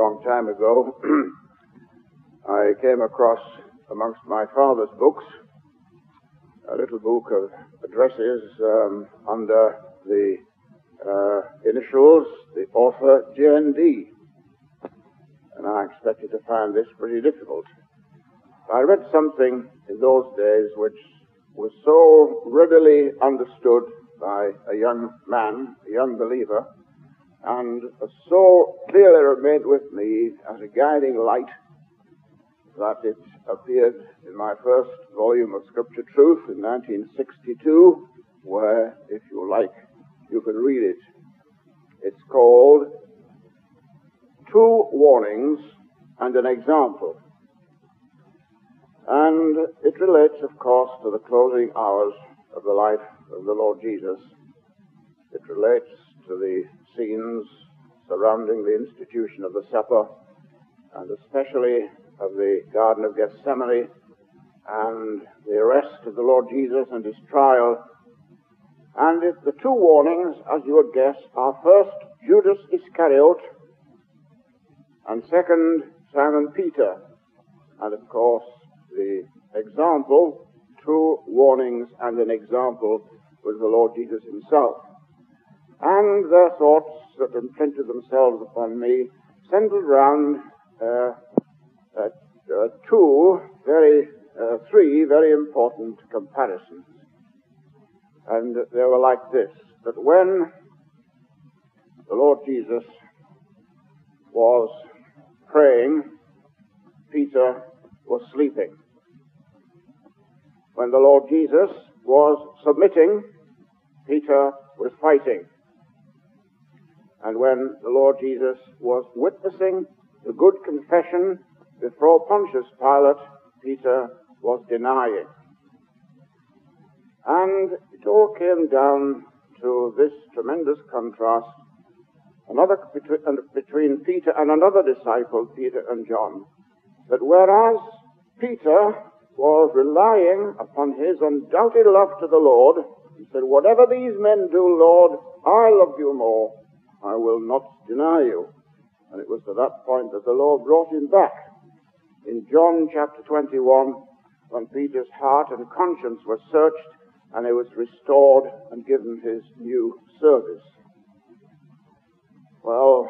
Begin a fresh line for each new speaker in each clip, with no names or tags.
long time ago, I came across, amongst my father's books, a little book of addresses under the initials, the author J&D. And I expected to find this pretty difficult. I read something in those days which was so readily understood by a young man, a young believer, and so clearly remained with me as a guiding light that it appeared in my first volume of Scripture Truth in 1962, where, if you like, you can read it. It's called Two Warnings and an Example. And it relates, of course, to the closing hours of the life of the Lord Jesus. It relates to the scenes surrounding the institution of the supper, and especially of the Garden of Gethsemane, and the arrest of the Lord Jesus and his trial. And the two warnings, as you would guess, are first Judas Iscariot, and second Simon Peter. And of course, the example, two warnings and an example, was the Lord Jesus himself. And their thoughts that imprinted themselves upon me centered around three very important comparisons. And they were like this, that when the Lord Jesus was praying, Peter was sleeping. When the Lord Jesus was submitting, Peter was fighting. And when the Lord Jesus was witnessing the good confession before Pontius Pilate, Peter was denying. And it all came down to this tremendous contrast between Peter and another disciple, Peter and John, that whereas Peter was relying upon his undoubted love to the Lord, he said, "Whatever these men do, Lord, I love you more. I will not deny you." And it was to that point that the Lord brought him back. In John chapter 21, when Peter's heart and conscience were searched, and he was restored and given his new service. Well,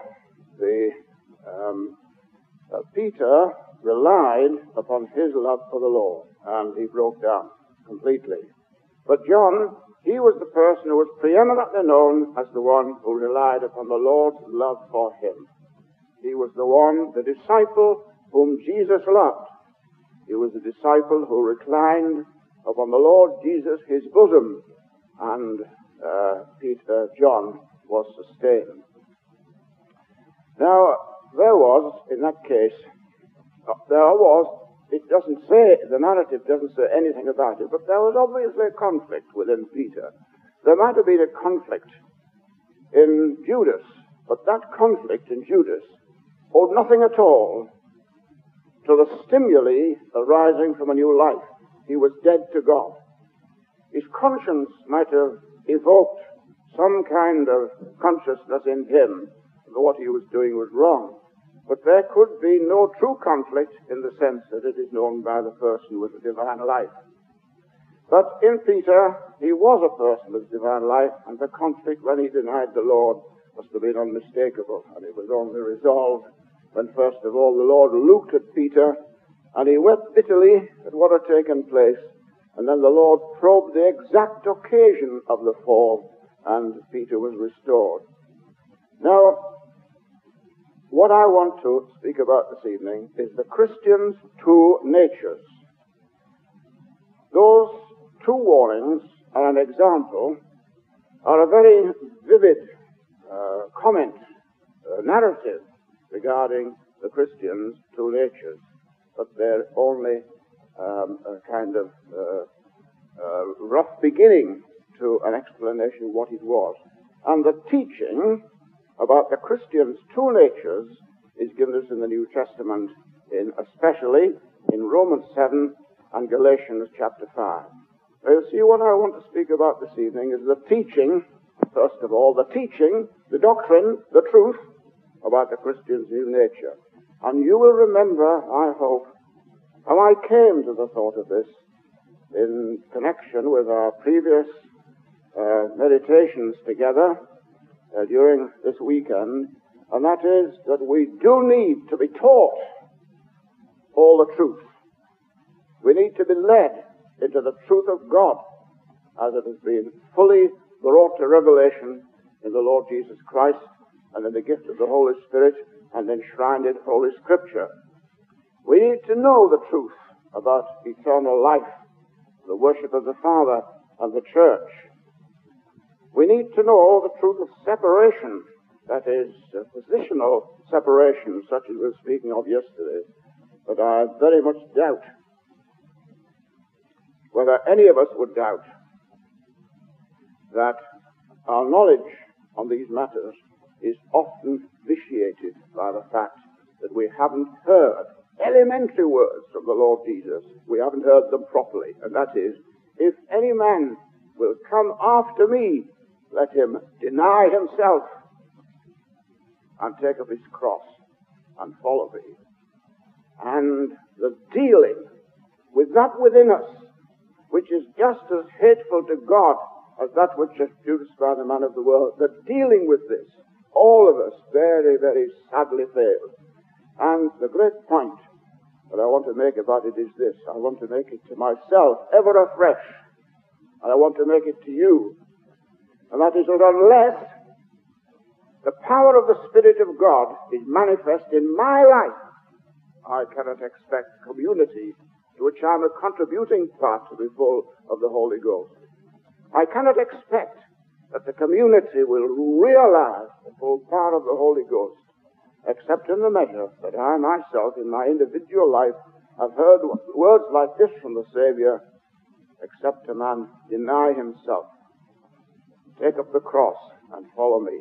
Peter relied upon his love for the Lord, and he broke down completely. But John, he was the person who was preeminently known as the one who relied upon the Lord's love for him. He was the one, the disciple whom Jesus loved. He was the disciple who reclined upon the Lord Jesus, his bosom, and John was sustained. Now, there was, in that case, it doesn't say, the narrative doesn't say anything about it, but there was obviously a conflict within Peter. There might have been a conflict in Judas, but that conflict in Judas owed nothing at all to the stimuli arising from a new life. He was dead to God. His conscience might have evoked some kind of consciousness in him that what he was doing was wrong. But there could be no true conflict in the sense that it is known by the person with the divine life. But in Peter, he was a person with divine life, and the conflict when he denied the Lord must have been unmistakable. And it was only resolved when, first of all, the Lord looked at Peter, and he wept bitterly at what had taken place. And then the Lord probed the exact occasion of the fall, and Peter was restored. Now, what I want to speak about this evening is the Christian's two natures. Those two warnings and an example are a very vivid narrative regarding the Christian's two natures, but they're only a kind of rough beginning to an explanation of what it was. And the teaching about the Christian's two natures is given us in the New Testament, especially in Romans 7 and Galatians chapter 5. Now, you see, what I want to speak about this evening is the teaching, first of all, the teaching, the doctrine, the truth about the Christian's new nature. And you will remember, I hope, how I came to the thought of this in connection with our previous meditations together during this weekend, and that is that we do need to be taught all the truth. We need to be led into the truth of God as it has been fully brought to revelation in the Lord Jesus Christ and in the gift of the Holy Spirit and enshrined in Holy Scripture. We need to know the truth about eternal life, the worship of the Father and the church. We need to know the truth of separation, that is, positional separation, such as we were speaking of yesterday. But I very much doubt whether any of us would doubt that our knowledge on these matters is often vitiated by the fact that we haven't heard elementary words from the Lord Jesus. We haven't heard them properly, and that is, if any man will come after me, let him deny himself and take up his cross and follow me. And the dealing with that within us, which is just as hateful to God as that which is produced by the man of the world, the dealing with this, all of us very, very sadly fail. And the great point that I want to make about it is this. I want to make it to myself ever afresh. And I want to make it to you. And that is that unless the power of the Spirit of God is manifest in my life, I cannot expect community to which I am a contributing part to be full of the Holy Ghost. I cannot expect that the community will realize the full power of the Holy Ghost, except in the measure that I myself, in my individual life, have heard words like this from the Savior: except a man deny himself, take up the cross, and follow me.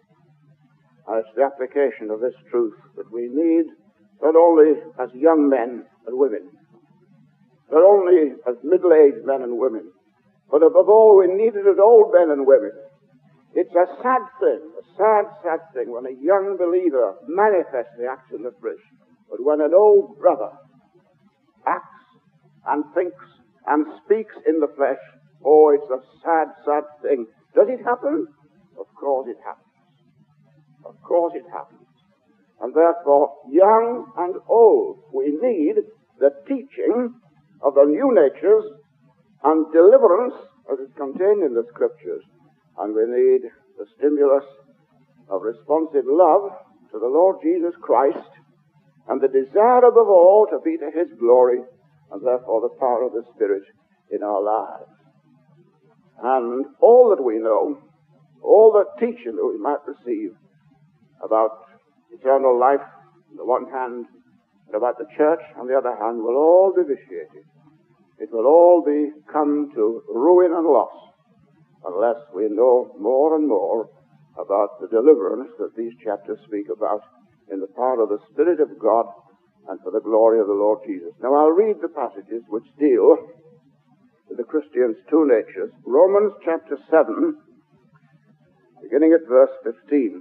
And it's the application of this truth that we need, not only as young men and women, not only as middle-aged men and women, but above all, we need it as old men and women. It's a sad thing when a young believer manifestly acts in the flesh, but when an old brother acts and thinks and speaks in the flesh, oh, it's a sad thing. Does it happen? Of course it happens. Of course it happens. And therefore, young and old, we need the teaching of the new natures and deliverance as is contained in the Scriptures. And we need the stimulus of responsive love to the Lord Jesus Christ and the desire above all to be to His glory and therefore the power of the Spirit in our lives. And all that we know, all the teaching that we might receive about eternal life on the one hand and about the church on the other hand will all be vitiated. It will all come to ruin and loss unless we know more and more about the deliverance that these chapters speak about in the power of the Spirit of God and for the glory of the Lord Jesus. Now I'll read the passages which deal with the Christian's two natures. Romans chapter 7, beginning at verse 15.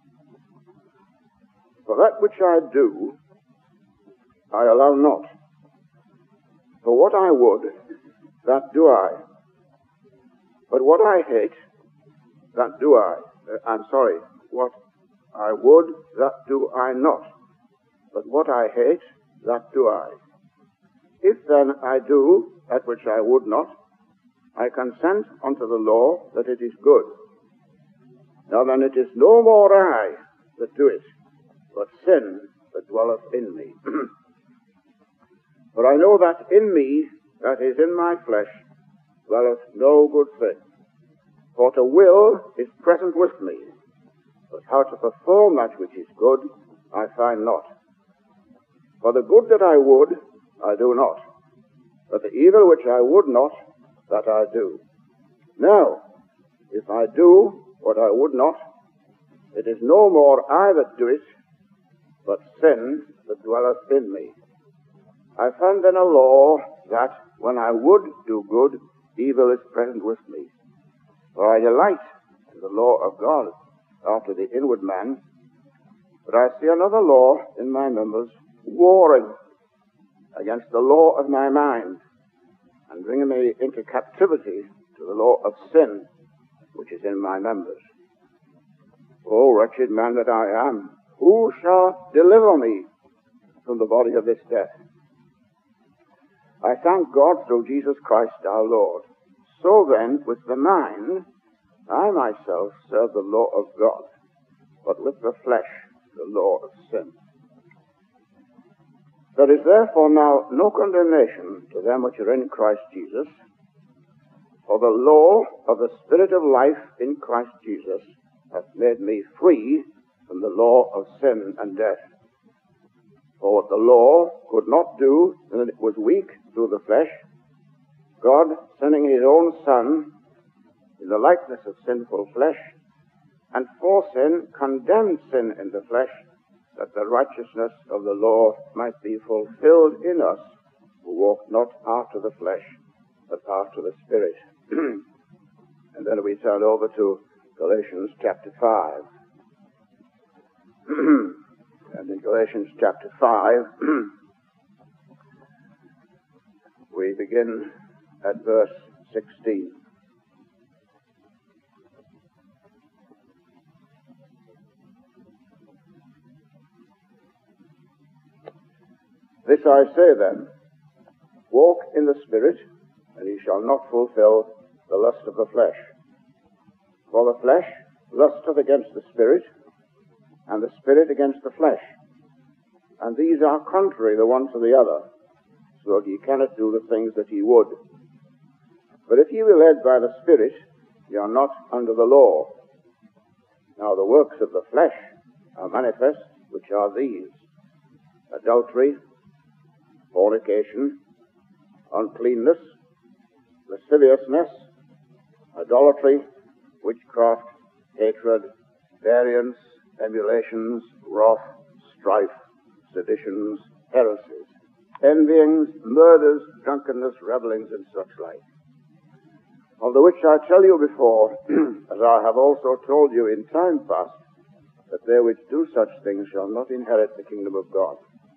For that which I do, I allow not. For what I would, that do I. But what I hate, that do I. What I would, that do I not. But what I hate, that do I. If then I do that which I would not, I consent unto the law that it is good. Now then it is no more I that do it, but sin that dwelleth in me. For I know that in me, that is in my flesh, dwelleth no good thing. For to will is present with me, but how to perform that which is good, I find not. For the good that I would, I do not, but the evil which I would not, that I do. Now, if I do what I would not, it is no more I that do it, but sin that dwelleth in me. I find then a law that, when I would do good, evil is present with me. For I delight in the law of God after the inward man, But I see another law in my members, warring against the law of my mind, and bringing me into captivity to the law of sin, which is in my members. O wretched man that I am, who shall deliver me from the body of this death? I thank God through Jesus Christ our Lord. So then, with the mind, I myself serve the law of God, but with the flesh, the law of sin. There is therefore now no condemnation to them which are in Christ Jesus, for the law of the Spirit of life in Christ Jesus hath made me free from the law of sin and death. For what the law could not do, when it was weak through the flesh, God, sending his own Son in the likeness of sinful flesh, and for sin condemned sin in the flesh, that the righteousness of the law might be fulfilled in us, who walk not after the flesh, but after the Spirit. And then we turn over to Galatians chapter 5. And in Galatians chapter 5, we begin at verse 16. This I say then, walk in the Spirit, and ye shall not fulfill the lust of the flesh. For the flesh lusteth against the Spirit, and the Spirit against the flesh. And these are contrary the one to the other, so that ye cannot do the things that ye would. But if ye be led by the Spirit, ye are not under the law. Now the works of the flesh are manifest, which are these: adultery, fornication, uncleanness, lasciviousness, idolatry, witchcraft, hatred, variance, emulations, wrath, strife, seditions, heresies, envyings, murders, drunkenness, revellings, and such like. Of the which I tell you before, as I have also told you in time past, that they which do such things shall not inherit the kingdom of God.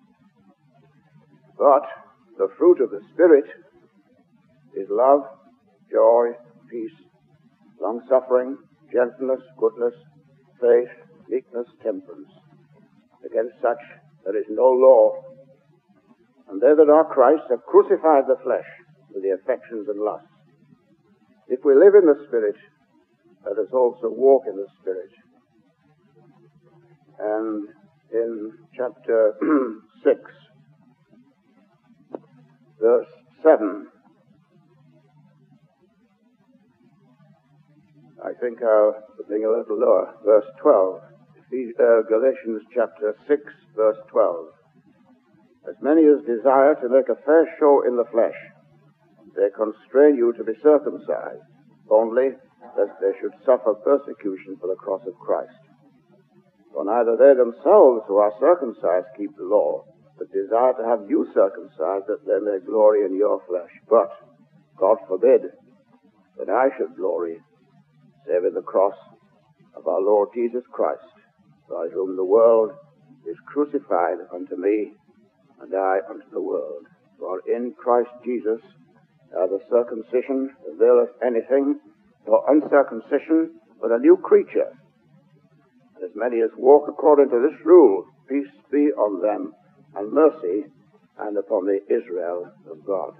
But the fruit of the Spirit is love, joy, peace, long-suffering, gentleness, goodness, faith, meekness, temperance. Against such there is no law. And they that are Christ have crucified the flesh with the affections and lusts. If we live in the Spirit, let us also walk in the Spirit. And in chapter 6, verse 7, I think I'll bring a little lower, verse 12, Galatians chapter 6, verse 12. As many as desire to make a fair show in the flesh, they constrain you to be circumcised, only lest they should suffer persecution for the cross of Christ. For neither they themselves who are circumcised keep the law, but desire to have you circumcised, that they may glory in your flesh. But God forbid that I should glory, save in the cross of our Lord Jesus Christ, by whom the world is crucified unto me, and I unto the world. For in Christ Jesus neither circumcision availeth anything, nor uncircumcision, but a new creature. And as many as walk according to this rule, peace be on them, and mercy, and upon the Israel of God.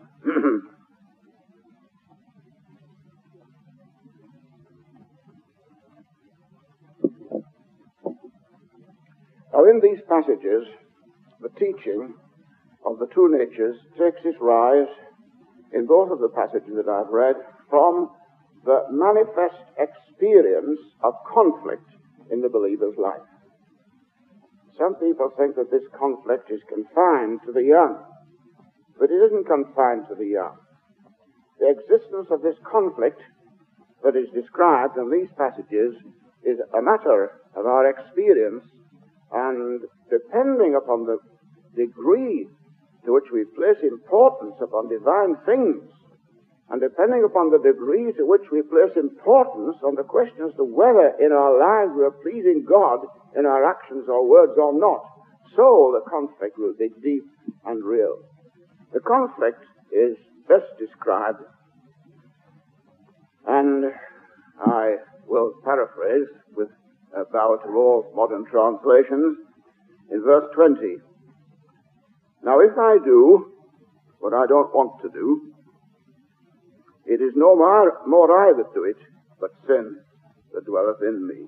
Now in these passages, the teaching of the two natures takes its rise in both of the passages that I've read from the manifest experience of conflict in the believer's life. Some people think that this conflict is confined to the young, but it isn't confined to the young. The existence of this conflict that is described in these passages is a matter of our experience, and depending upon the degree to which we place importance upon divine things And depending upon the degree to which we place importance on the question as to whether in our lives we are pleasing God in our actions or words or not, so the conflict will be deep and real. The conflict is best described, and I will paraphrase with a bow to all modern translations, in verse 20. Now if I do what I don't want to do, it is no more I that do it, but sin that dwelleth in me.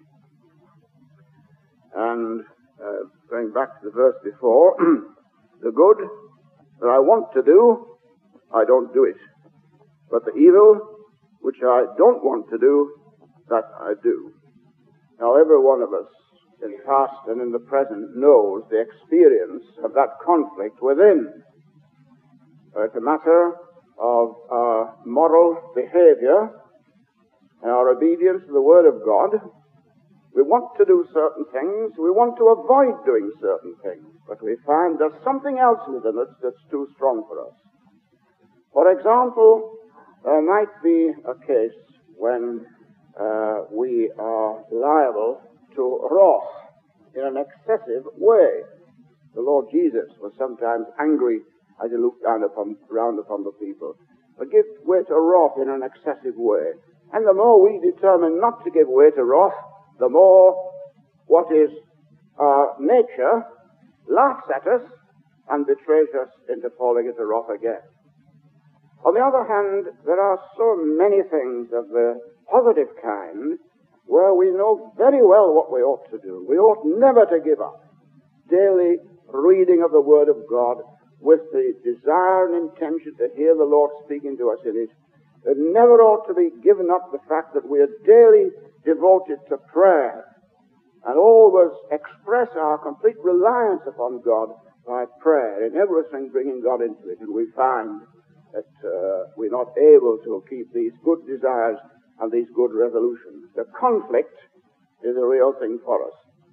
And going back to the verse before, the good that I want to do, I don't do it. But the evil which I don't want to do, that I do. Now every one of us, in the past and in the present, knows the experience of that conflict within. It's a matter of our moral behavior and our obedience to the Word of God. We want to do certain things, we want to avoid doing certain things, but we find there's something else within us that's too strong for us. For example, there might be a case when we are liable to wrath in an excessive way. The Lord Jesus was sometimes angry as he looked round upon the people. But give way to wrath in an excessive way. And the more we determine not to give way to wrath, the more what is our nature laughs at us and betrays us into falling into wrath again. On the other hand, there are so many things of the positive kind where we know very well what we ought to do. We ought never to give up daily reading of the Word of God with the desire and intention to hear the Lord speaking to us in it. It never ought to be given up the fact that we are daily devoted to prayer and always express our complete reliance upon God by prayer, in everything bringing God into it. And we find that we're not able to keep these good desires and these good resolutions. The conflict is a real thing for us.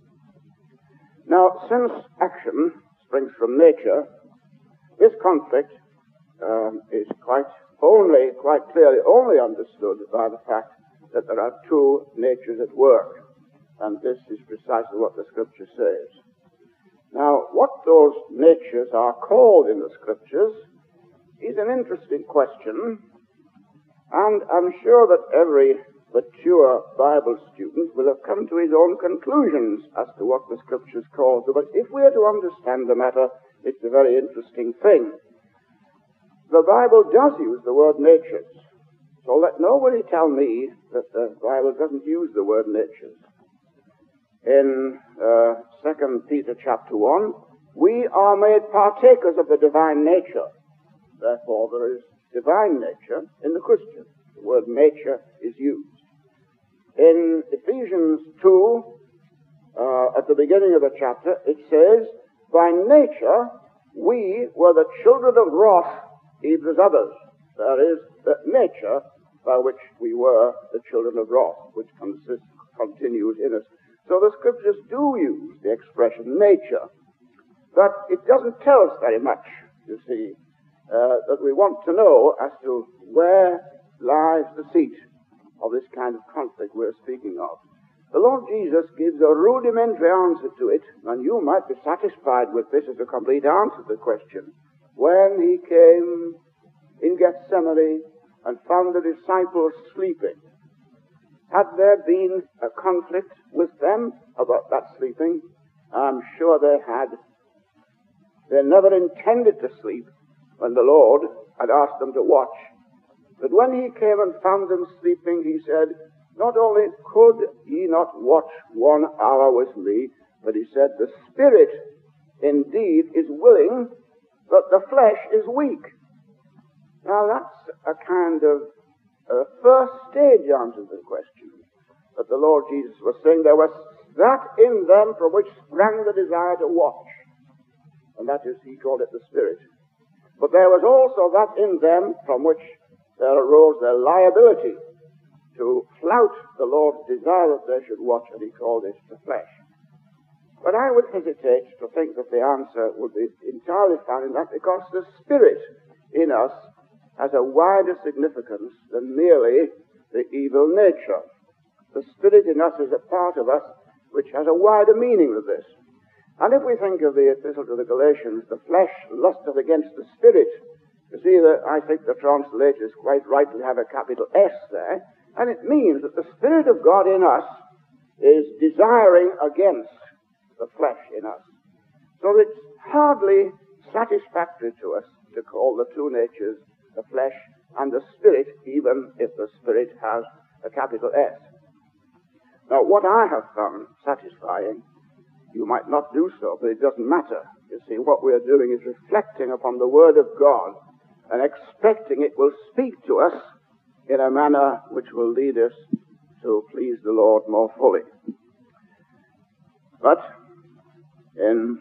Now, since action springs from nature, this conflict is quite clearly only understood by the fact that there are two natures at work. And this is precisely what the Scripture says. Now, what those natures are called in the Scriptures is an interesting question, and I'm sure that every mature Bible student will have come to his own conclusions as to what the Scriptures call them. But if we are to understand the matter, it's a very interesting thing. The Bible does use the word natures, so let nobody tell me that the Bible doesn't use the word natures. In 2 Peter chapter 1, we are made partakers of the divine nature. Therefore, there is divine nature in the Christian. The word nature is used. In Ephesians 2, at the beginning of the chapter, it says, by nature, we were the children of wrath, even as others. That is, the nature by which we were the children of wrath, which continues in us. So the Scriptures do use the expression nature, but it doesn't tell us very much, you see, that we want to know as to where lies the seat of this kind of conflict we're speaking of. The Lord Jesus gives a rudimentary answer to it, and you might be satisfied with this as a complete answer to the question. When he came in Gethsemane and found the disciples sleeping, had there been a conflict with them about that sleeping? I'm sure they had. They never intended to sleep when the Lord had asked them to watch. But when he came and found them sleeping, he said, not only could ye not watch 1 hour with me, but he said, the spirit indeed is willing, but the flesh is weak. Now that's a kind of first stage answer to the question. That the Lord Jesus was saying there was that in them from which sprang the desire to watch. And that is, he called it the spirit. But there was also that in them from which there arose their liability to flout the Lord's desire that they should watch, and he called it the flesh. But I would hesitate to think that the answer would be entirely found in that, because the spirit in us has a wider significance than merely the evil nature. The Spirit in us is a part of us which has a wider meaning than this. And if we think of the Epistle to the Galatians, the flesh lusteth against the Spirit. You see, I think the translators quite rightly have a capital S there, and it means that the Spirit of God in us is desiring against the flesh in us. So it's hardly satisfactory to us to call the two natures the flesh and the Spirit, even if the Spirit has a capital S. Now, what I have found satisfying, you might not do so, but it doesn't matter. You see, what we are doing is reflecting upon the Word of God and expecting it will speak to us in a manner which will lead us to please the Lord more fully. But in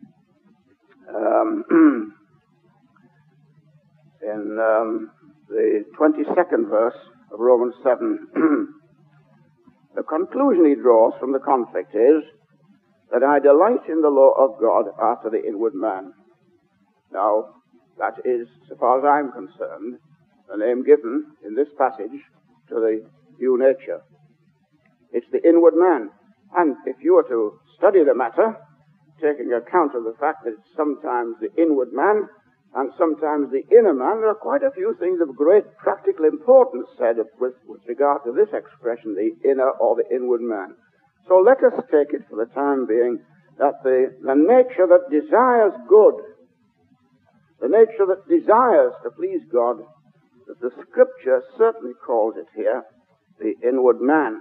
the 22nd verse of Romans 7, the conclusion he draws from the conflict is that I delight in the law of God after the inward man. Now, that is, so far as I'm concerned, the name given in this passage to the new nature. It's the inward man. And if you were to study the matter, taking account of the fact that it's sometimes the inward man and sometimes the inner man, there are quite a few things of great practical importance said with regard to this expression, the inner or the inward man. So let us take it for the time being that the nature that desires good, the nature that desires to please God, that the Scripture certainly calls it here the inward man.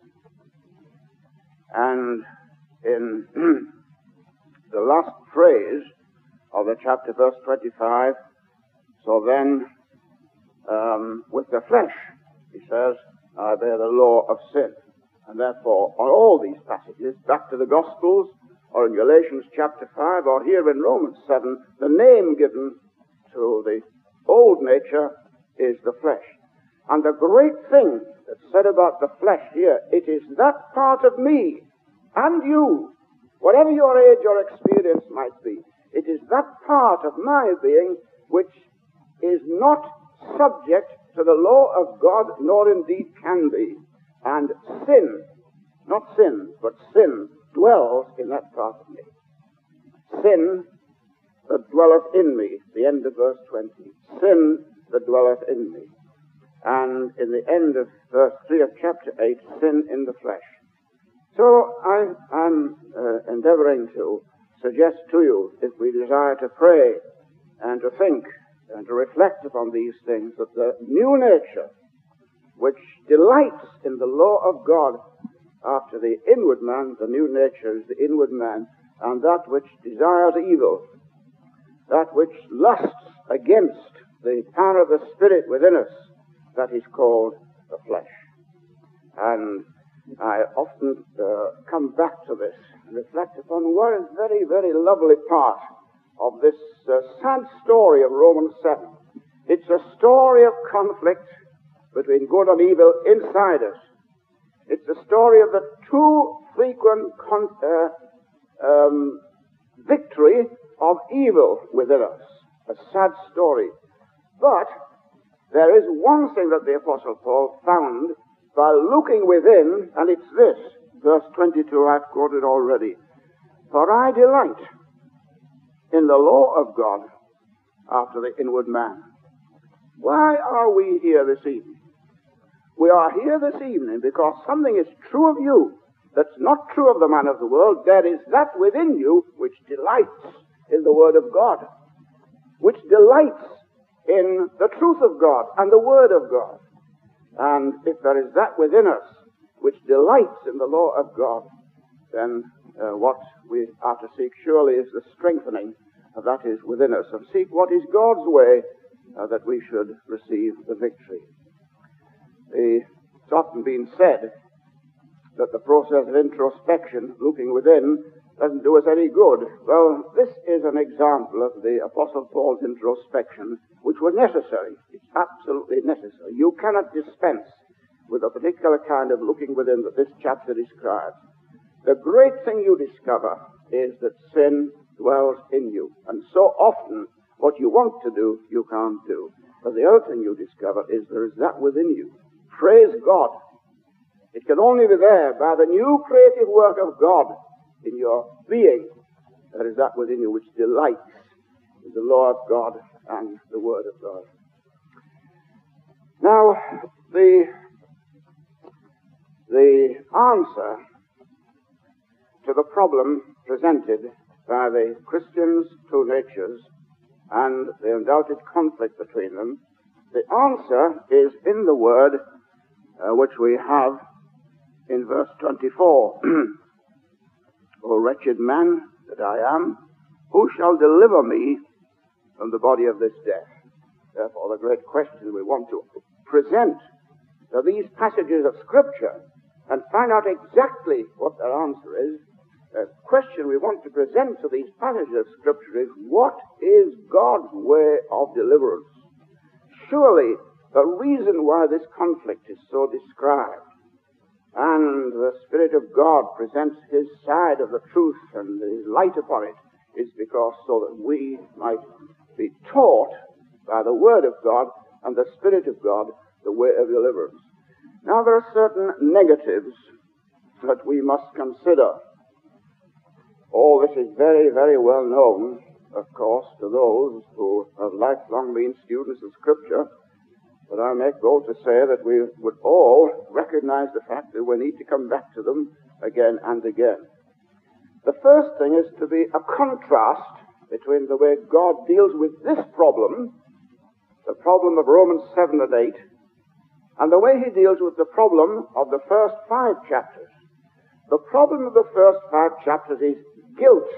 And in the last phrase of the chapter, verse 25, so then with the flesh, he says, I bear the law of sin. And therefore, on all these passages, back to the Gospels, or in Galatians chapter 5, or here in Romans 7, the name given to the old nature is the flesh. And the great thing that's said about the flesh here, it is that part of me and you, whatever your age or experience might be, it is that part of my being which is not subject to the law of God, nor indeed can be. And sin, not sin, but sin dwells in that part of me. Sin that dwelleth in me, the end of verse 20. Sin that dwelleth in me. And in the end of verse 3 of chapter 8, sin in the flesh. So I'm endeavoring to suggest to you, if we desire to pray and to think and to reflect upon these things, that the new nature, which delights in the law of God after the inward man, the new nature is the inward man, and that which desires evil, that which lusts against the power of the Spirit within us, that is called the flesh. And I often come back to this and reflect upon one very, very lovely part of this sad story of Romans 7. It's a story of conflict between good and evil inside us. It's a story of the too frequent victory of evil within us. A sad story. But there is one thing that the Apostle Paul found by looking within, and it's this, verse 22 I've quoted already. For I delight in the law of God after the inward man. Why are we here this evening? We are here this evening because something is true of you that's not true of the man of the world. There is that within you which delights in the Word of God, which delights in the truth of God and the Word of God. And if there is that within us which delights in the law of God, then what we are to seek surely is the strengthening of that is within us, and seek what is God's way that we should receive the victory. It's often been said that the process of introspection, looking within, doesn't do us any good. Well, this is an example of the Apostle Paul's introspection, which was necessary. It's absolutely necessary. You cannot dispense with a particular kind of looking within that this chapter describes. The great thing you discover is that sin dwells in you. And so often, what you want to do, you can't do. But the other thing you discover is there is that within you. Praise God. It can only be there by the new creative work of God in your being. There is that within you which delights in the law of God and the Word of God. Now, the answer to the problem presented by the Christians' two natures and the undoubted conflict between them, the answer is in the word which we have in verse 24. O wretched man that I am, who shall deliver me from the body of this death? Therefore, the great question we want to present to these passages of Scripture and find out exactly what their answer is. The question we want to present to these passages of Scripture is, what is God's way of deliverance? Surely the reason why this conflict is so described, and the Spirit of God presents His side of the truth and His light upon it, is because so that we might be taught by the Word of God and the Spirit of God the way of deliverance. Now there are certain negatives that we must consider. All this is very, very well known, of course, to those who have lifelong been students of Scripture, but I make bold to say that we would all recognize the fact that we need to come back to them again and again. The first thing is to be a contrast between the way God deals with this problem, the problem of Romans 7 and 8, and the way He deals with the problem of the first 5 chapters. The problem of the first 5 chapters is guilt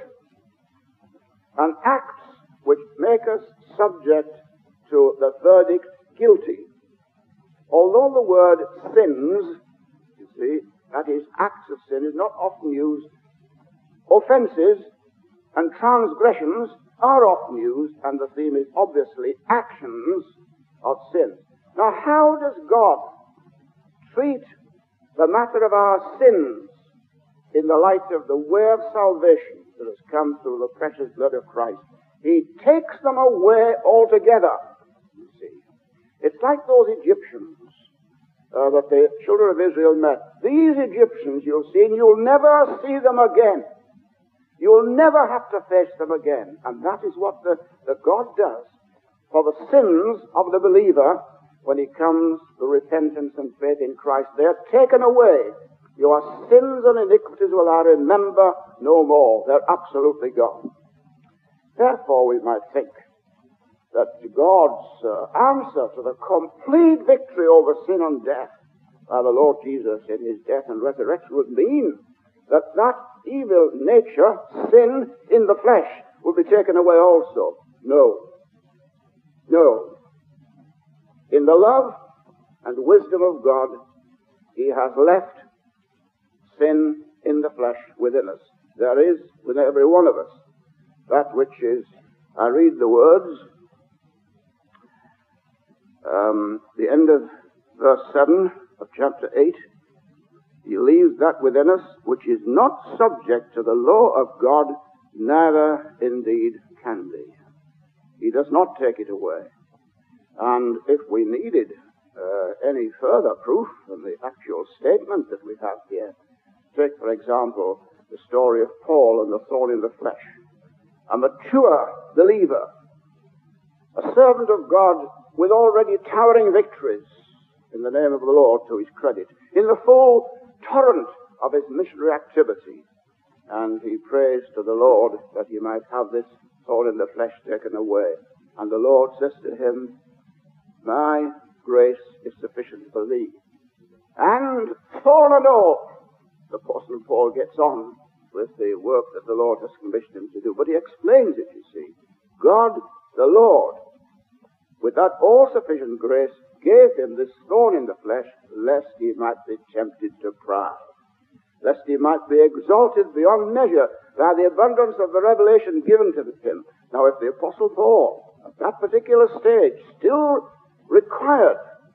and acts which make us subject to the verdict guilty. Although the word sins, you see, that is, acts of sin, is not often used, offenses and transgressions are often used, and the theme is obviously actions of sin. Now, how does God treat the matter of our sins in the light of the way of salvation that has come through the precious blood of Christ? He takes them away altogether, you see. It's like those Egyptians that the children of Israel met. These Egyptians, you'll see, and you'll never see them again. You'll never have to face them again. And that is what the God does for the sins of the believer when he comes to repentance and faith in Christ. They're taken away. Your sins and iniquities will I remember no more. They're absolutely gone. Therefore, we might think that God's answer to the complete victory over sin and death by the Lord Jesus in His death and resurrection would mean that that evil nature, sin in the flesh, would be taken away also. No. No. In the love and wisdom of God, He has left sin in the flesh within us. There is, within every one of us, that which is, I read the words, the end of verse 7 of chapter 8, He leaves that within us which is not subject to the law of God, neither indeed can be. He does not take it away. And if we needed any further proof than the actual statement that we have here, take, for example, the story of Paul and the thorn in the flesh. A mature believer, a servant of God with already towering victories in the name of the Lord to his credit, in the full torrent of his missionary activity. And he prays to the Lord that he might have this thorn in the flesh taken away. And the Lord says to him, "My grace is sufficient for thee." And thorn and all, the Apostle Paul gets on with the work that the Lord has commissioned him to do. But he explains it, you see. God, the Lord, with that all-sufficient grace, gave him this thorn in the flesh, lest he might be tempted to pride, lest he might be exalted beyond measure by the abundance of the revelation given to him. Now, if the Apostle Paul, at that particular stage, still required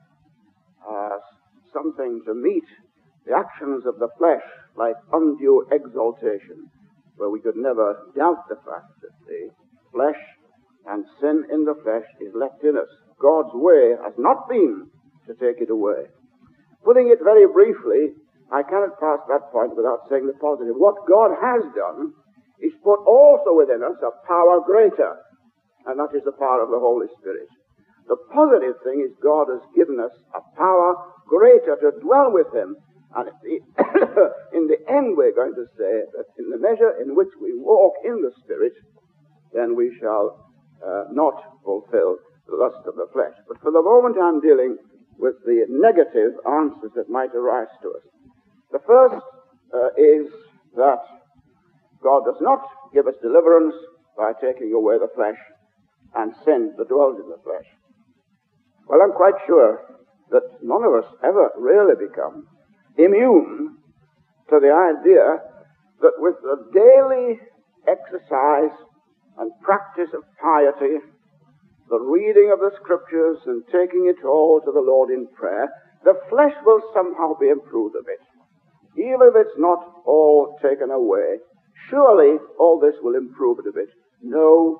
something to meet the actions of the flesh, like undue exaltation, where we could never doubt the fact that the flesh and sin in the flesh is left in us. God's way has not been to take it away. Putting it very briefly, I cannot pass that point without saying the positive. What God has done is put also within us a power greater, and that is the power of the Holy Spirit. The positive thing is God has given us a power greater to dwell with Him. And in the end we're going to say that in the measure in which we walk in the Spirit, then we shall not fulfill the lust of the flesh. But for the moment I'm dealing with the negative answers that might arise to us. The first is that God does not give us deliverance by taking away the flesh and sin that dwells in the flesh. Well, I'm quite sure that none of us ever really become immune to the idea that with the daily exercise and practice of piety, the reading of the Scriptures and taking it all to the Lord in prayer, the flesh will somehow be improved a bit. Even if it's not all taken away, surely all this will improve it a bit. No.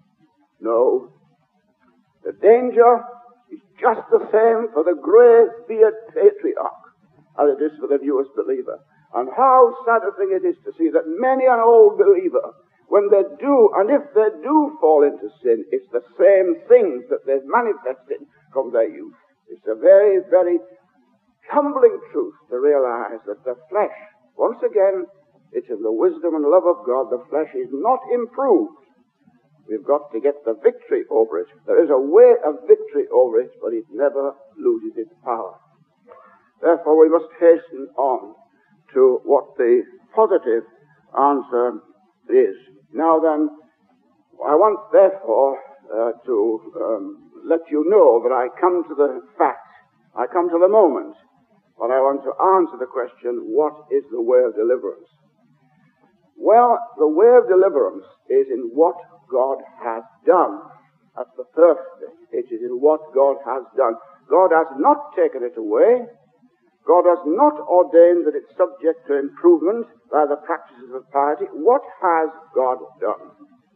The danger is just the same for the grey-beard patriarch as it is for the newest believer. And how sad a thing it is to see that many an old believer, when they do, and if they do fall into sin, it's the same things that they've manifested from their youth. It's a very, very humbling truth to realize that the flesh, once again, it's in the wisdom and love of God, the flesh is not improved. We've got to get the victory over it. There is a way of victory over it, but it never loses its power. Therefore, we must hasten on to what the positive answer is. Now then, I want, therefore, to let you know that I come to the fact, I come to the moment, but I want to answer the question, what is the way of deliverance? Well, the way of deliverance is in what God has done. That's the first thing. It is in what God has done. God has not taken it away. God has not ordained that it's subject to improvement by the practices of piety. What has God done?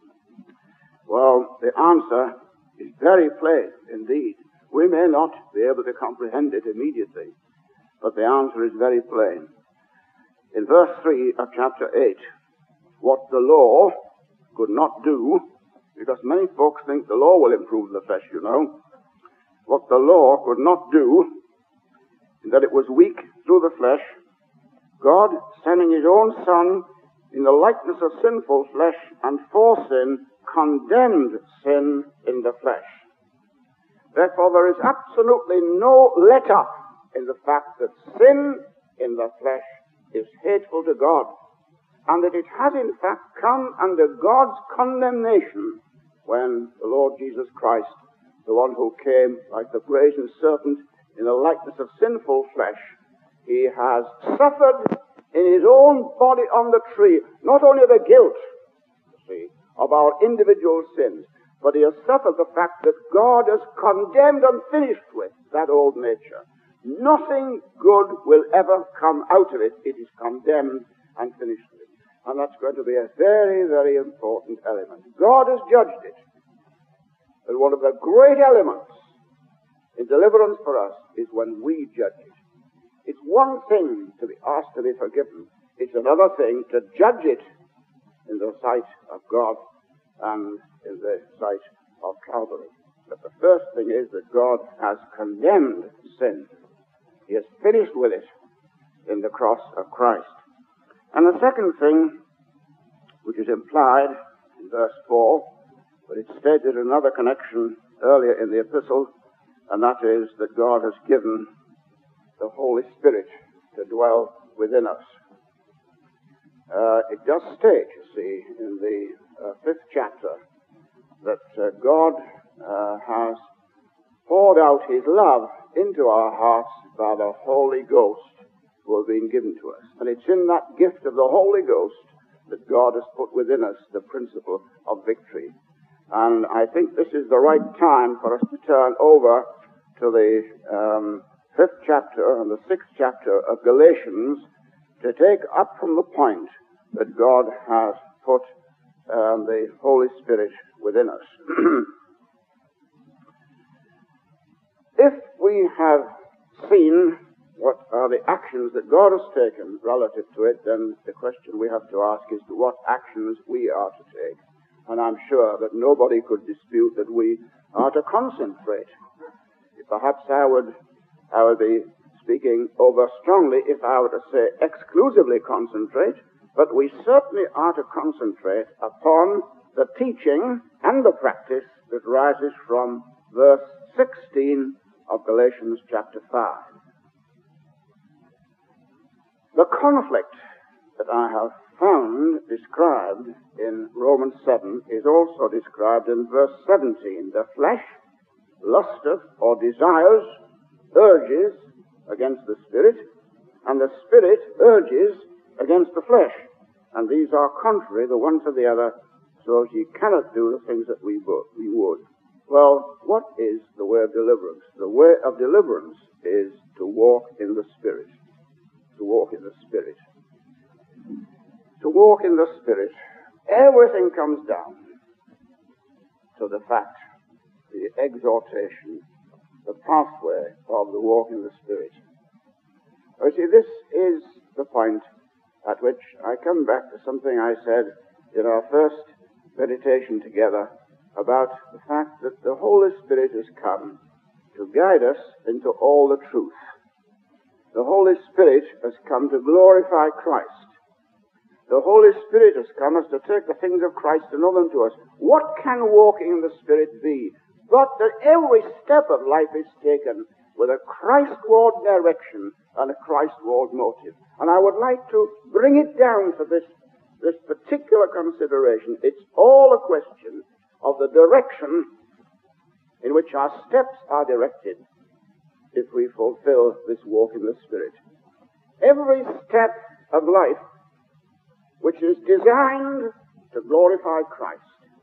Well, the answer is very plain indeed. We may not be able to comprehend it immediately, but the answer is very plain. In verse 3 of chapter 8, what the law could not do, because many folks think the law will improve the flesh, you know. What the law could not do, in that it was weak through the flesh, God, sending His own Son in the likeness of sinful flesh and for sin, condemned sin in the flesh. Therefore, there is absolutely no let-up in the fact that sin in the flesh is hateful to God, and that it has in fact come under God's condemnation when the Lord Jesus Christ, the one who came like the brazen serpent in the likeness of sinful flesh, He has suffered in His own body on the tree, not only the guilt, you see, of our individual sins, but He has suffered the fact that God has condemned and finished with that old nature. Nothing good will ever come out of it. It is condemned and finished with. And that's going to be a very, very important element. God has judged it. But one of the great elements in deliverance for us is when we judge it. It's one thing to be asked to be forgiven. It's another thing to judge it in the sight of God and in the sight of Calvary. But the first thing is that God has condemned sin. He has finished with it in the cross of Christ. And the second thing, which is implied in verse 4, but it's stated in another connection earlier in the epistle, and that is that God has given the Holy Spirit to dwell within us. It does state, you see, in the 5th chapter, that God has poured out His love into our hearts by the Holy Ghost who have been given to us. And it's in that gift of the Holy Ghost that God has put within us the principle of victory. And I think this is the right time for us to turn over to the 5th chapter and the 6th chapter of Galatians to take up from the point that God has put the Holy Spirit within us. if we have seen what are the actions that God has taken relative to it, then the question we have to ask is what actions we are to take. And I'm sure that nobody could dispute that we are to concentrate. Perhaps I would be speaking over strongly if I were to say exclusively concentrate, but we certainly are to concentrate upon the teaching and the practice that rises from verse 16 of Galatians chapter 5. The conflict that I have found described in Romans 7 is also described in verse 17. The flesh lusteth or desires, urges against the Spirit, and the Spirit urges against the flesh. And these are contrary the one to the other, so as ye cannot do the things that we would. Well, what is the way of deliverance? The way of deliverance is to walk in the Spirit. To walk in the Spirit. To walk in the Spirit. Everything comes down to the fact, the exhortation, the pathway of the walk in the Spirit. You see, this is the point at which I come back to something I said in our first meditation together about the fact that the Holy Spirit has come to guide us into all the truth. The Holy Spirit has come to glorify Christ. The Holy Spirit has come as to take the things of Christ and know them to us. What can walking in the Spirit be? But that every step of life is taken with a Christward direction and a Christward motive. And I would like to bring it down to this particular consideration. It's all a question of the direction in which our steps are directed if we fulfill this walk in the Spirit. Every step of life which is designed to glorify Christ.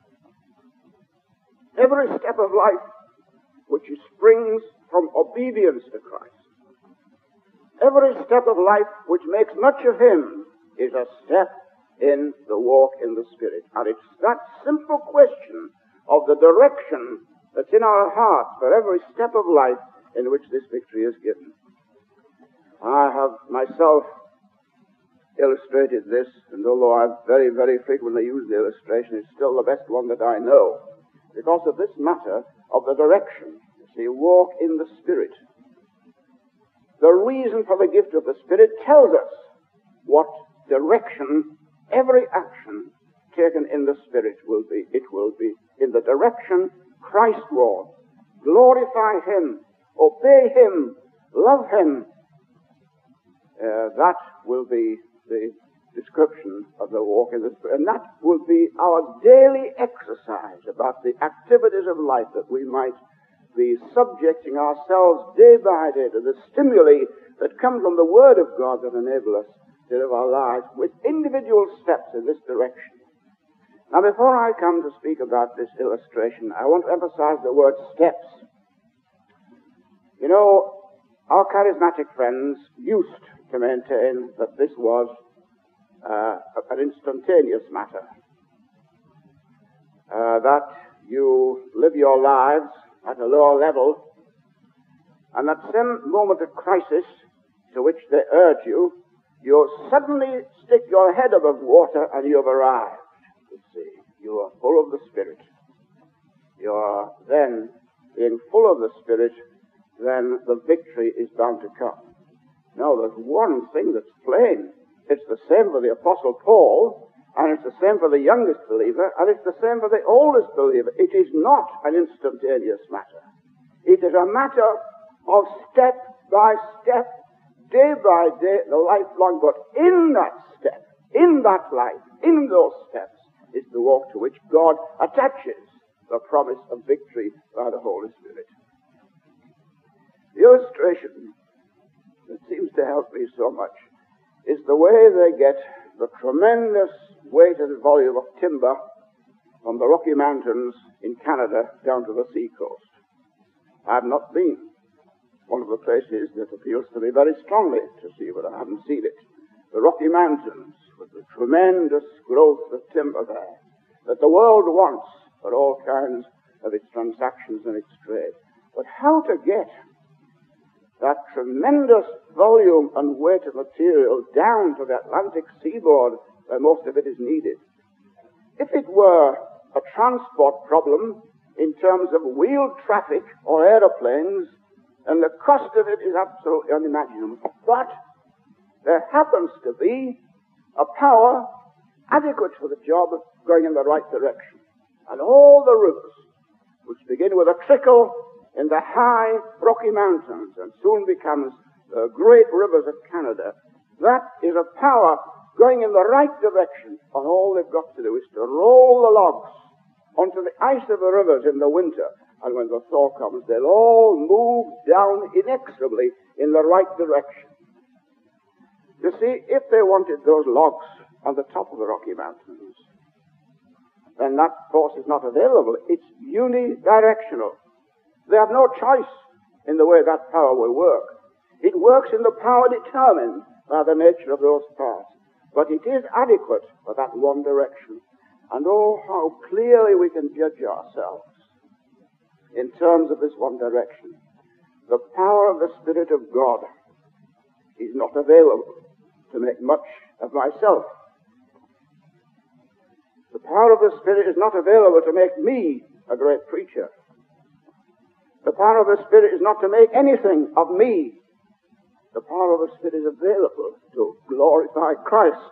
Every step of life which springs from obedience to Christ. Every step of life which makes much of Him is a step in the walk in the Spirit. And it's that simple question of the direction that's in our hearts for every step of life in which this victory is given. I have myself illustrated this, and although I've very, very frequently used the illustration, it's still the best one that I know, because of this matter of the direction. You see, walk in the Spirit. The reason for the gift of the Spirit tells us what direction every action taken in the Spirit will be. It will be in the direction Christward. Glorify Him, obey Him, love Him. That will be the description of the walk in the Spirit. And that will be our daily exercise about the activities of life, that we might be subjecting ourselves day by day to the stimuli that come from the Word of God that enable us to live our lives with individual steps in this direction. Now, before I come to speak about this illustration, I want to emphasize the word steps. You know, our charismatic friends used to maintain that this was an instantaneous matter. That you live your lives at a lower level, and at some moment of crisis to which they urge you, you suddenly stick your head above water and you have arrived. You see, you are full of the Spirit. You are then, being full of the Spirit, then the victory is bound to come. Now, there's one thing that's plain. It's the same for the Apostle Paul, and it's the same for the youngest believer, and it's the same for the oldest believer. It is not an instantaneous matter. It is a matter of step by step, day by day, the lifelong. But in that step, in that life, in those steps, is the walk to which God attaches the promise of victory by the Holy Spirit. The illustration that seems to help me so much is the way they get the tremendous weight and volume of timber from the Rocky Mountains in Canada down to the seacoast. I have not been. One of the places that appeals to me very strongly to see, but I haven't seen it. The Rocky Mountains, with the tremendous growth of timber there, that the world wants for all kinds of its transactions and its trade. But how to get that tremendous volume and weight of material down to the Atlantic seaboard where most of it is needed? If it were a transport problem in terms of wheeled traffic or aeroplanes, then the cost of it is absolutely unimaginable. But there happens to be a power adequate for the job going in the right direction. And all the rivers, which begin with a trickle in the high Rocky Mountains and soon becomes the great rivers of Canada, that is a power going in the right direction. And all they've got to do is to roll the logs onto the ice of the rivers in the winter, and when the thaw comes, they'll all move down inexorably in the right direction. You see, if they wanted those logs on the top of the Rocky Mountains, then that force is not available. It's unidirectional. They have no choice in the way that power will work. It works in the power determined by the nature of those parts, but it is adequate for that one direction. And oh, how clearly we can judge ourselves in terms of this one direction. The power of the Spirit of God is not available to make much of myself. The power of the Spirit is not available to make me a great preacher. The power of the Spirit is not to make anything of me. The power of the Spirit is available to glorify Christ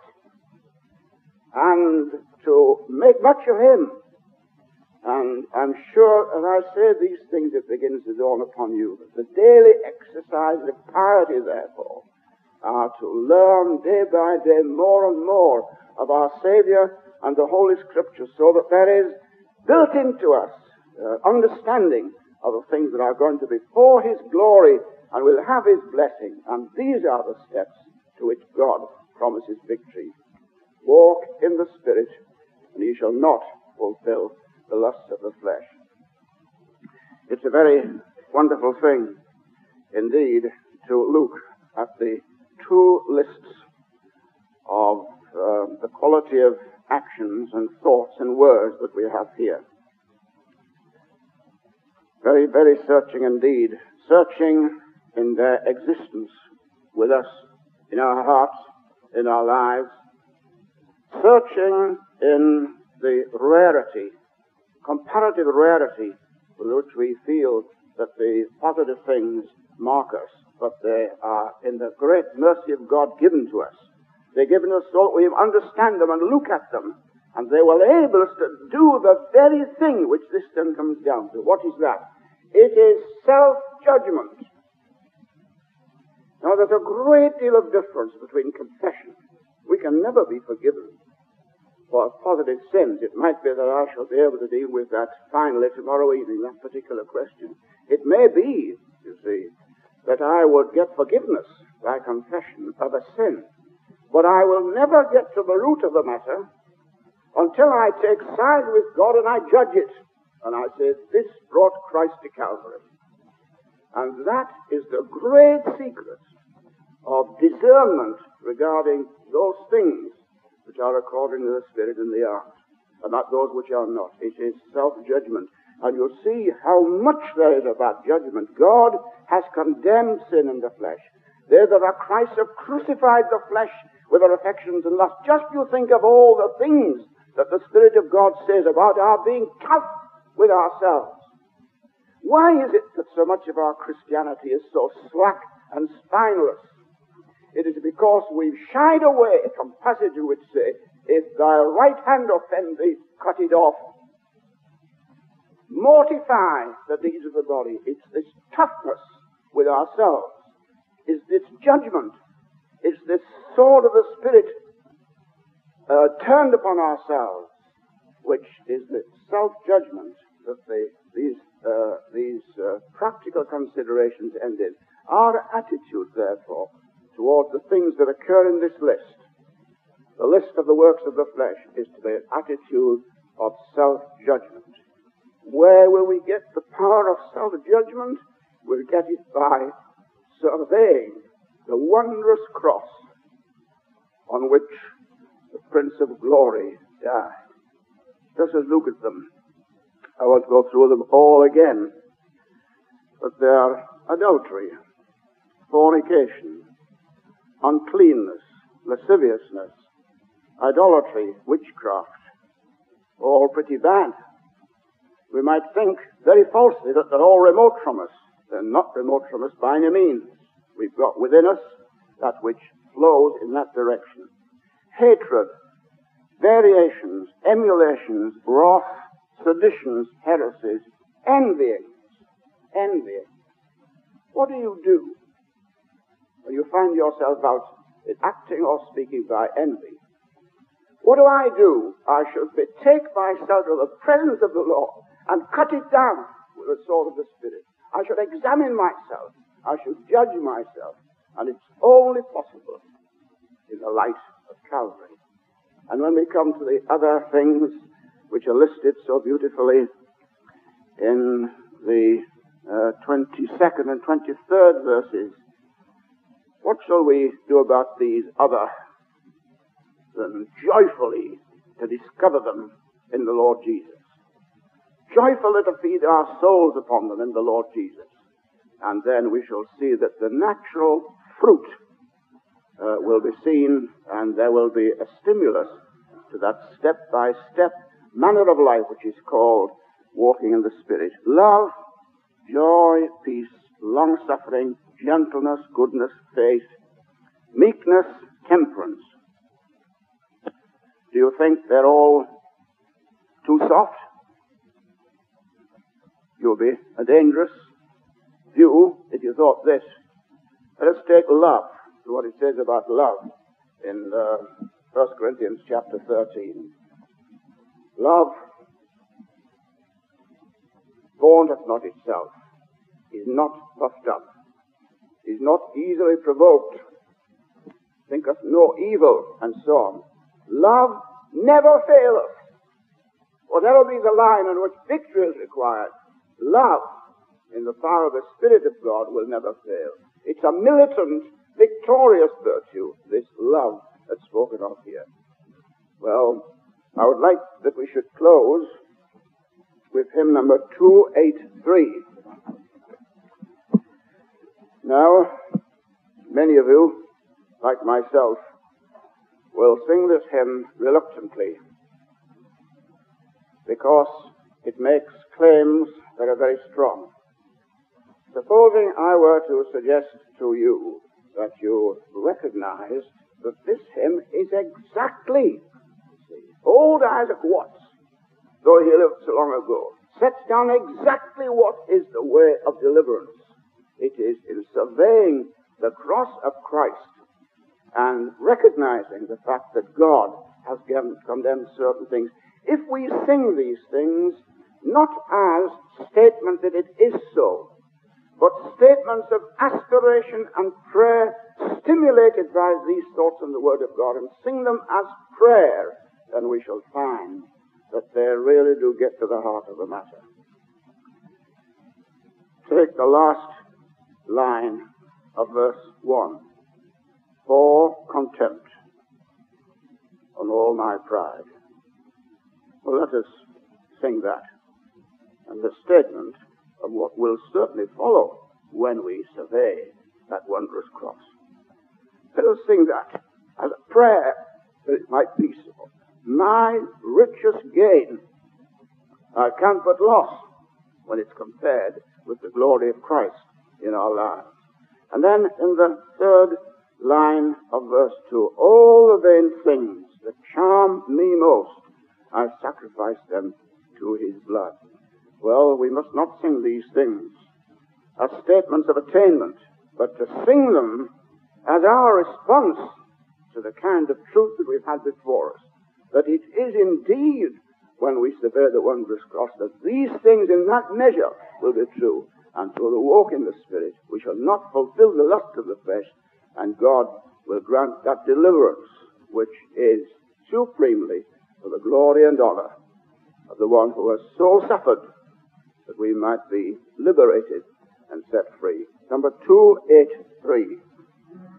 and to make much of Him. And I'm sure as I say these things, it begins to dawn upon you that the daily exercise of piety, therefore, are to learn day by day more and more of our Savior and the Holy Scriptures, so that there is built into us understanding of the things that are going to be for His glory and will have His blessing. And these are the steps to which God promises victory. Walk in the Spirit, and ye shall not fulfill the lusts of the flesh. It's a very wonderful thing indeed to look at the two lists of the quality of actions and thoughts and words that we have here. Very, very searching indeed. Searching in their existence with us, in our hearts, in our lives. Searching in the rarity, comparative rarity with which we feel that the positive things mark us, but they are in the great mercy of God given to us. They're given us so that we understand them and look at them, and they will enable us to do the very thing which this then comes down to. What is that? It is self-judgment. Now, there's a great deal of difference between confession. We can never be forgiven for positive sins. It might be that I shall be able to deal with that finally tomorrow evening, that particular question. It may be, you see, that I would get forgiveness by confession of a sin. But I will never get to the root of the matter until I take sides with God and I judge it. And I say, this brought Christ to Calvary. And that is the great secret of discernment regarding those things which are according to the Spirit and the art, and not those which are not. It is self-judgment. And you'll see how much there is about judgment. God has condemned sin in the flesh. They that are Christ have crucified the flesh with their affections and lust. Just you think of all the things that the Spirit of God says about our being tough with ourselves. Why is it that so much of our Christianity is so slack and spineless? It is because we've shied away from passages which say, if thy right hand offend thee, cut it off. Mortify the deeds of the body. It's this toughness with ourselves. It's this judgment. It's this sword of the Spirit turned upon ourselves, which is the self-judgment that these practical considerations end in. Our attitude, therefore, towards the things that occur in this list, the list of the works of the flesh, is to be an attitude of self-judgment. Where will we get the power of self-judgment? We'll get it by surveying the wondrous cross on which the Prince of Glory died. Let us look at them. I won't go through them all again. But they are adultery, fornication, uncleanness, lasciviousness, idolatry, witchcraft, all pretty bad. We might think very falsely that they're all remote from us. They're not remote from us by any means. We've got within us that which flows in that direction. Hatred, variations, emulations, wrath, seditions, heresies, envyings. What do you do when you find yourself out acting or speaking by envy? What do? I should betake myself to the presence of the Lord and cut it down with the sword of the Spirit. I should examine myself. I should judge myself. And it's only possible in the light of Calvary. And when we come to the other things which are listed so beautifully in the 22nd and 23rd verses, what shall we do about these other than joyfully to discover them in the Lord Jesus? Joyfully to feed our souls upon them in the Lord Jesus. And then we shall see that the natural fruit will be seen, and there will be a stimulus to that step-by-step manner of life which is called walking in the Spirit. Love, joy, peace, long-suffering, gentleness, goodness, faith, meekness, temperance. Do you think they're all too soft? You'll be a dangerous view if you thought this. Let us take love, to what it says about love in 1 Corinthians chapter 13. Love vaunteth not itself, is not puffed up, is not easily provoked, thinketh no evil, and so on. Love never faileth. Whatever be the line on which victory is required, love in the power of the Spirit of God will never fail. It's a militant, victorious virtue, this love that's spoken of here. Well, I would like that we should close with hymn number 283. Now, many of you, like myself, will sing this hymn reluctantly because it makes claims that are very strong. Supposing I were to suggest to you that you recognize that this hymn is exactly, old Isaac Watts, though he lived so long ago, sets down exactly what is the way of deliverance. It is in surveying the cross of Christ and recognizing the fact that God has condemned certain things. If we sing these things, not as statements that it is so, but statements of aspiration and prayer stimulated by these thoughts in the Word of God, and sing them as prayer, then we shall find that they really do get to the heart of the matter. Take the last line of verse 1. For contempt on all my pride. Well, let us sing that, and the statement of what will certainly follow when we survey that wondrous cross. Let us sing that as a prayer that it might be so. My richest gain I count but loss when it's compared with the glory of Christ in our lives. And then in the third line of verse 2, all the vain things that charm me most, I sacrifice them to his blood. Well, we must not sing these things as statements of attainment, but to sing them as our response to the kind of truth that we've had before us, that it is indeed, when we survey the wondrous cross, that these things in that measure will be true, and through the walk in the Spirit we shall not fulfill the lust of the flesh, and God will grant that deliverance which is supremely for the glory and honor of the one who has so suffered that we might be liberated and set free. Number 283.